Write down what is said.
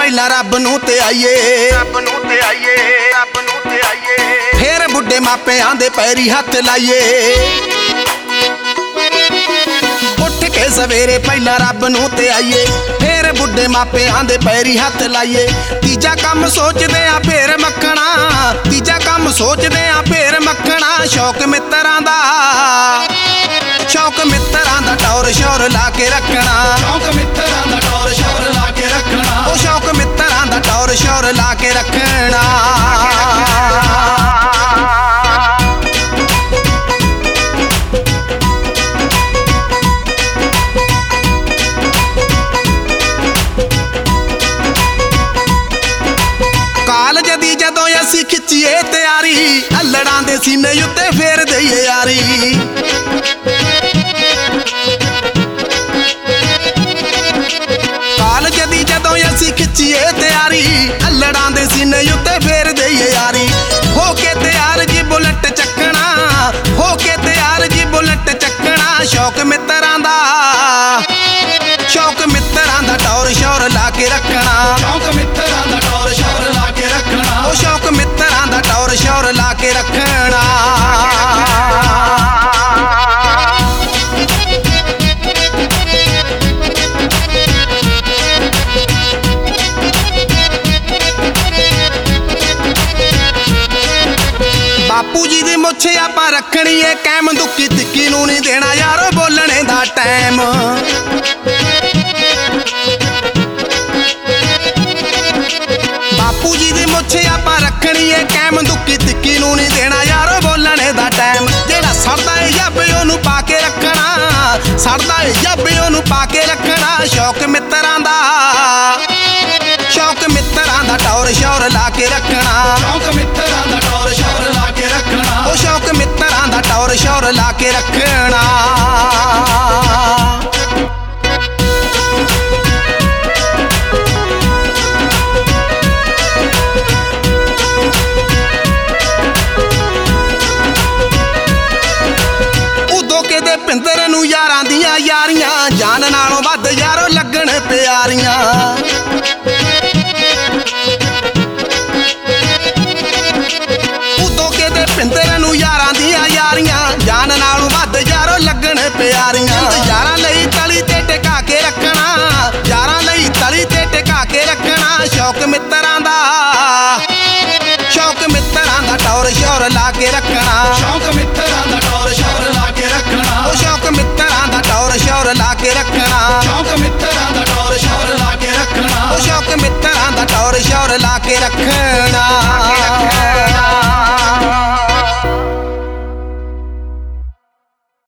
ਪਹਿਲਾਂ ਰੱਬ ਨੂੰ ਤੇ ਆਈਏ, ਫੇਰ ਬੁੱਢੇ ਮਾਪਿਆਂ ਦੇ ਪੈਰੀ ਹੱਥ ਲਾਈਏ। ਉੱਠ ਕੇ ਸਵੇਰੇ ਪਹਿਲਾਂ ਰੱਬ ਨੂੰ ਤੇ ਆਈਏ, ਫੇਰ ਬੁੱਢੇ ਮਾਪਿਆਂ ਦੇ ਪੈਰੀ ਹੱਥ ਲਾਈਏ। ਤੀਜਾ ਕੰਮ ਸੋਚਦੇ ਆ ਫੇਰ ਮੱਖਣਾ, ਤੀਜਾ ਕੰਮ ਸੋਚਦੇ ਆ ਫੇਰ ਮੱਖਣਾ। ਸ਼ੌਕ ਮਿੱਤਰਾਂ ਦਾ, ਸ਼ੌਕ ਮਿੱਤਰਾਂ ਦਾ ਟੌਰ ਸ਼ੌਰ ਲਾ ਕੇ ਰੱਖਣਾ, ਸ਼ੌਕ ਮਿੱਤਰਾਂ ਦਾ ਟੌਰ ਸ਼ੌਰ ਲਾ ਕੇ ਰੱਖਣਾ। ਉਹ ਸ਼ੌਕ ਮਿੱਤਰਾਂ ਦਾ ਟੌਰ ਸ਼ੌਰ ਲਾ ਕੇ ਰੱਖਣਾ। ਕਾਲਜ ਦੀ ਜਦੋਂ ਅਸੀਂ ਖਿੱਚੀਏ ਤਿਆਰੀ, ਅੱਲੜਾਂ ਦੇ ਸੀਨੇ ਉੱਤੇ ਫੇਰ ਦਈਏ ਯਾਰੀ। ਕਾਲਜ ਦੀ ਜਦੋਂ ਅਸੀਂ ਖਿੱਚੀਏ ਤਿਆਰੀ, ਅੱਲੜਾਂ ਦੇ ਸੀਨੇ ਉੱਤੇ ਫੇਰ ਦਈਏ ਯਾਰੀ। ਹੋ ਕੇ ਤਿਆਰ ਜੀ ਬੁਲਟ ਚੱਕਣਾ, ਹੋ ਕੇ ਤਿਆਰ ਜੀ ਬੁਲਟ ਚੱਕਣਾ। ਸ਼ੌਕ ਮਿੱਤਰਾਂ ਦਾ, ਸ਼ੌਕ ਮਿੱਤਰਾਂ ਦਾ ਟੌਰ ਸ਼ੌਰ ਲਾ ਕੇ ਰੱਖਣਾ, ਸ਼ੌਕ ਮਿੱਤਰਾਂ ਦਾ ਟੌਰ ਸ਼ੌਰ ਲਾ ਕੇ ਰੱਖਣਾ। ਉਹ ਸ਼ੌਕ ਮਿੱਤਰਾਂ ਦਾ ਟੌਰ ਸ਼ੌਰ ਲਾ ਕੇ ਰੱਖਣਾ। ਬਾਪੂ ਜੀ ਦੀ ਮੁੱਛ ਆਪਾਂ ਰੱਖਣੀ ਏ ਕਾਇਮ, ਦੁੱਕੀ ਤਿੱਕੀ ਨੂੰ ਨਹੀਂ ਦੇਣਾ ਯਾਰੋ ਬੋਲਣੇ ਦਾ ਟਾਈਮ। ਬਾਪੂ ਜੀ ਦੀ ਮੁੱਛ ਆਪਾਂ ਰੱਖਣੀ ਏ ਕਾਇਮ, ਦੁੱਕੀ ਤਿੱਕੀ ਨੂੰ ਨਹੀਂ ਦੇਣਾ ਯਾਰੋ ਬੋਲਣੇ ਦਾ ਟਾਈਮ। ਜਿਹੜਾ ਸੜਦਾ ਏ ਜੱਬ ਉਹਨੂੰ ਪਾ ਕੇ ਰੱਖਣਾ, ਸੜਦਾ ਏ ਜੱਬ ਉਹਨੂੰ ਪਾ ਕੇ ਰੱਖਣਾ। ਸ਼ੌਕ ਮਿੱਤਰਾਂ ਦਾ, ਸ਼ੌਕ ਮਿੱਤਰਾਂ ਦਾ ਟੌਰ ਸ਼ੌਰ ਲਾ ਕੇ ਰੱਖਣਾ, ਸ਼ੌਕ ਮਿੱਤਰਾਂ ਦਾ ਟੌਰ ਸ਼ੌਰ ਲਾ ਕੇ ਰੱਖਣਾ। ਉਹ ਸ਼ੌਕ ਮਿੱਤਰਾਂ ਦਾ ਟੌਰ ਸ਼ੌਰ ਲਾ ਕੇ ਰੱਖਣਾ। ਉਦੋਂ ਕਿਤੇ ਪਿੰਦਰ ਨੂੰ ਯਾਰਾਂ ਦੀਆਂ ਯਾਰੀਆਂ, ਜਾਨ ਨਾਲੋਂ ਵੱਧ ਯਾਰੋ ਲੱਗਣ ਪਿਆਰੀਆਂ। ਉਦੋਂ ਕਿਤੇ ਪਿੰਦਰ ਨੂੰ ਯਾਰਾਂ ਦੀਆਂ ਯਾਰੀਆਂ, ਜਾਨ ਨਾਲੋਂ ਵੱਧ ਯਾਰੋ ਲੱਗਣ ਪਿਆਰੀਆਂ। ਯਾਰਾਂ ਲਈ ਤਲੀ ਤੇ ਟਿਕਾ ਕੇ ਰੱਖਣਾ, ਯਾਰਾਂ ਲਈ ਤਲੀ ਤੇ ਟਿਕਾ ਕੇ ਰੱਖਣਾ। ਸ਼ੌਕ ਮਿੱਤਰਾਂ ਦਾ, ਸ਼ੌਕ ਮਿੱਤਰਾਂ ਦਾ ਟੌਰ ਸ਼ੌਰ ਲਾ ਕੇ ਰੱਖਣਾ, ਸ਼ੌਕ ਮਿੱਤਰਾਂ ਦਾ ਟੌਰ ਸ਼ੌਰ ਲਾ ਕੇ ਰੱਖਣਾ। ਉਹ ਸ਼ੌਕ ਮਿੱਤਰਾਂ ਦਾ ਟੌਰ ਸ਼ੌਰ ਲਾ ਕੇ ਰੱਖਣਾ, ਸ਼ੌਕ ਮਿੱਤਰਾਂ ਦਾ ਟੌਰ ਸ਼ੌਰ ਲਾ ਕੇ ਰੱਖਣਾ। ਉਹ ਸ਼ੌਕ ਮਿੱਤਰਾਂ ਦਾ ਟੌਰ ਸ਼ੌਰ ਲਾ ਕੇ ਰੱਖਣਾ।